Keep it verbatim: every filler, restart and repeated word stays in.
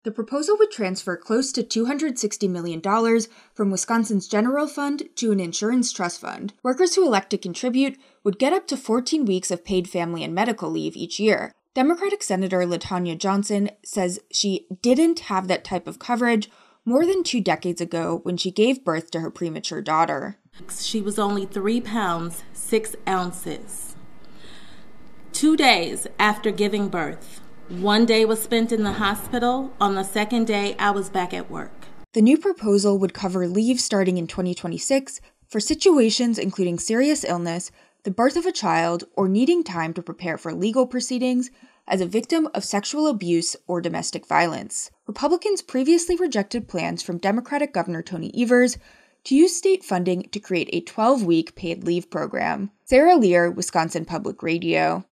The proposal would transfer close to two hundred sixty million dollars from Wisconsin's general fund to an insurance trust fund. Workers who elect to contribute would get up to fourteen weeks of paid family and medical leave each year. Democratic Senator LaTanya Johnson says she didn't have that type of coverage more than two decades ago when she gave birth to her premature daughter. She was only three pounds, six ounces. Two days after giving birth, one day was spent in the hospital. On the second day, I was back at work. The new proposal would cover leave starting in twenty twenty-six for situations including serious illness, the birth of a child, or needing time to prepare for legal proceedings as a victim of sexual abuse or domestic violence. Republicans previously rejected plans from Democratic Governor Tony Evers to use state funding to create a twelve-week paid leave program. Sarah Lear, Wisconsin Public Radio.